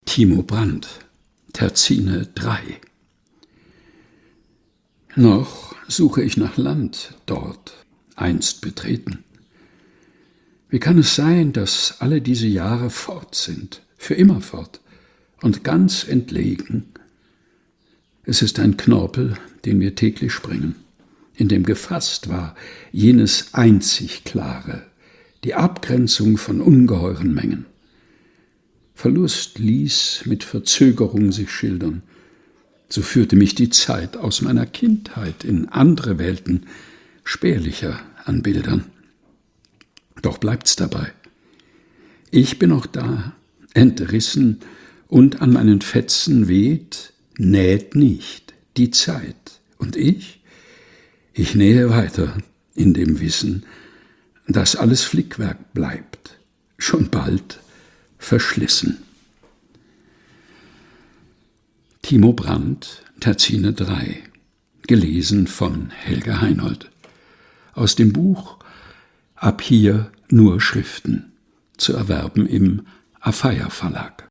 Timo Brandt, Terzine 3. Noch suche ich nach Land dort, einst betreten. Wie kann es sein, dass alle diese Jahre fort sind, für immer fort und ganz entlegen? Es ist ein Knorpel, den wir täglich springen, in dem gefasst war jenes einzig Klare, die Abgrenzung von ungeheuren Mengen. Verlust ließ mit Verzögerung sich schildern. So führte mich die Zeit aus meiner Kindheit in andere Welten, spärlicher an Bildern. Doch bleibt's dabei. Ich bin auch da, entrissen, und an meinen Fetzen weht, näht nicht die Zeit. Und ich nähe weiter in dem Wissen, dass alles Flickwerk bleibt, schon bald verschlissen. Timo Brandt, Terzine 3, gelesen von Helga Heinold. Aus dem Buch Ab hier nur Schriften, zu erwerben im Afeier Verlag.